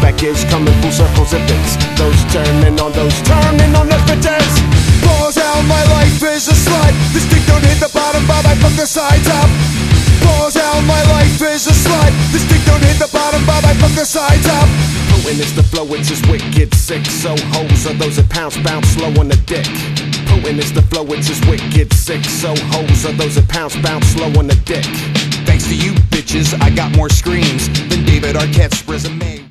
package coming full circles if it's those turning on the pretense. Balls out, my life is a slide. This dick don't hit the bottom, but I fuck the sides up. Balls out, my life is a slide. This dick don't hit the bottom, but I fuck the sides up. Potent is the flow, it's just wicked sick. So hoes are those that bounce slow on the dick. Potent is the flow, it's just wicked sick. So hoes are those that bounce slow on the dick. Thanks to you bitches, I got more screams than David Arquette's resume.